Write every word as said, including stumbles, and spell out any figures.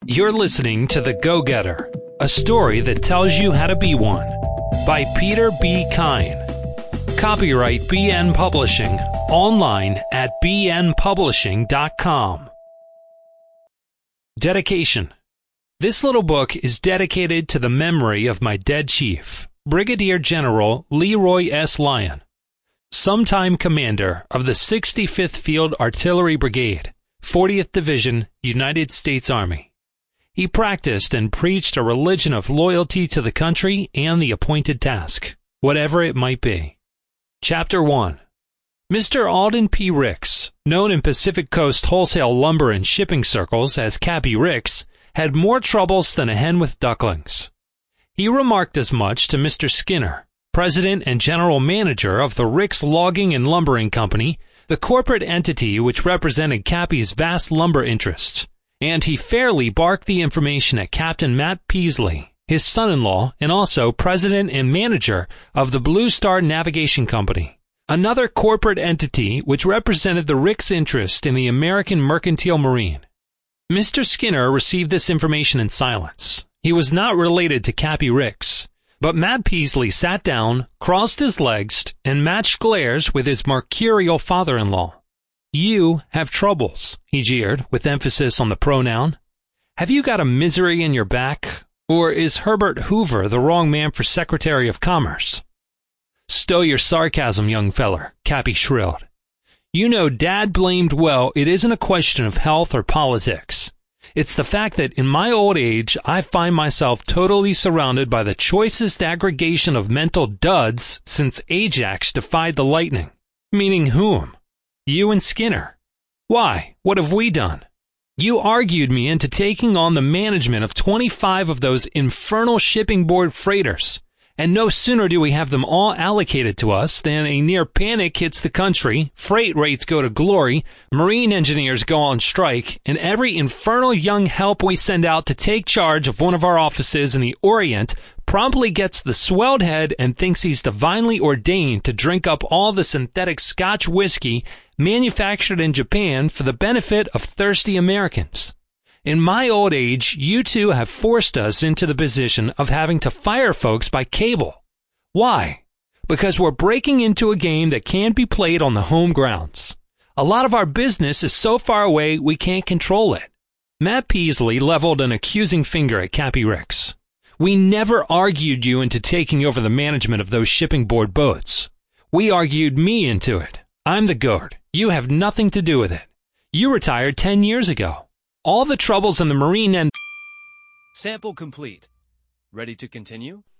You're listening to The Go-Getter, a story that tells you how to be one, by Peter B. Kine. Copyright B N Publishing, online at b n publishing dot com. Dedication. This little book is dedicated to the memory of my dead chief, Brigadier General Leroy S. Lyon, sometime commander of the sixty-fifth Field Artillery Brigade, fortieth Division, United States Army. He practiced and preached a religion of loyalty to the country and the appointed task, whatever it might be. Chapter one. Mister Alden P. Ricks, known in Pacific Coast wholesale lumber and shipping circles as Cappy Ricks, had more troubles than a hen with ducklings. He remarked as much to Mister Skinner, president and general manager of the Ricks Logging and Lumbering Company, the corporate entity which represented Cappy's vast lumber interests, and he fairly barked the information at Captain Matt Peasley, his son-in-law, and also president and manager of the Blue Star Navigation Company, another corporate entity which represented the Ricks interest in the American Mercantile Marine. Mister Skinner received this information in silence. He was not related to Cappy Ricks, but Matt Peasley sat down, crossed his legs, and matched glares with his mercurial father-in-law. "You have troubles," he jeered, with emphasis on the pronoun. "Have you got a misery in your back? Or is Herbert Hoover the wrong man for Secretary of Commerce?" "Stow your sarcasm, young feller," Cappy shrilled. "You know Dad blamed well it isn't a question of health or politics. It's the fact that in my old age I find myself totally surrounded by the choicest aggregation of mental duds since Ajax defied the lightning." "Meaning whom?" "You and Skinner." "Why? What have we done?" "You argued me into taking on the management of twenty-five of those infernal shipping board freighters, and no sooner do we have them all allocated to us than a near panic hits the country, freight rates go to glory, marine engineers go on strike, and every infernal young help we send out to take charge of one of our offices in the Orient promptly gets the swelled head and thinks he's divinely ordained to drink up all the synthetic Scotch whiskey manufactured in Japan for the benefit of thirsty Americans. In my old age, you two have forced us into the position of having to fire folks by cable. Why? Because we're breaking into a game that can't be played on the home grounds. A lot of our business is so far away we can't control it." Matt Peasley leveled an accusing finger at Cappy Ricks. "We never argued you into taking over the management of those shipping board boats. We argued me into it. I'm the goat. You have nothing to do with it. You retired ten years ago. All the troubles in the marine end..." Sample complete. Ready to continue?